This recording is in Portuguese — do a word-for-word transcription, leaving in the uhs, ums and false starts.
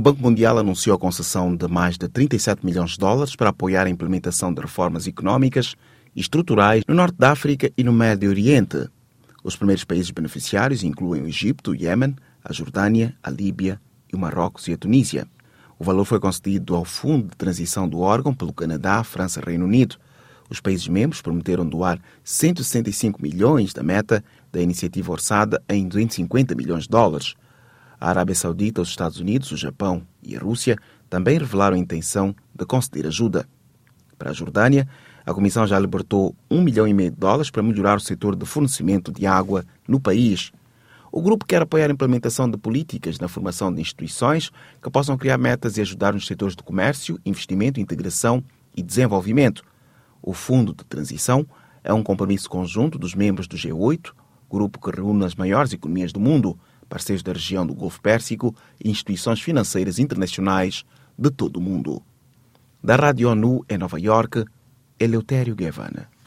Banco Mundial anunciou a concessão de mais de trinta e sete milhões de dólares para apoiar a implementação de reformas económicas e estruturais no Norte da África e no Médio Oriente. Os primeiros países beneficiários incluem o Egito, o Iêmen, a Jordânia, a Líbia, o Marrocos e a Tunísia. O valor foi concedido ao Fundo de Transição do órgão pelo Canadá, França e Reino Unido. Os países membros prometeram doar cento e sessenta e cinco milhões da meta da iniciativa orçada em duzentos e cinquenta milhões de dólares. A Arábia Saudita, os Estados Unidos, o Japão e a Rússia também revelaram a intenção de conceder ajuda. Para a Jordânia, a Comissão já libertou um milhão e meio de dólares para melhorar o setor de fornecimento de água no país. O grupo quer apoiar a implementação de políticas na formação de instituições que possam criar metas e ajudar nos setores de comércio, investimento, integração e desenvolvimento. O Fundo de Transição é um compromisso conjunto dos membros do G oito, grupo que reúne as maiores economias do mundo, parceiros da região do Golfo Pérsico e instituições financeiras internacionais de todo o mundo. Da Rádio ONU em Nova Iorque, Eleutério Guevara.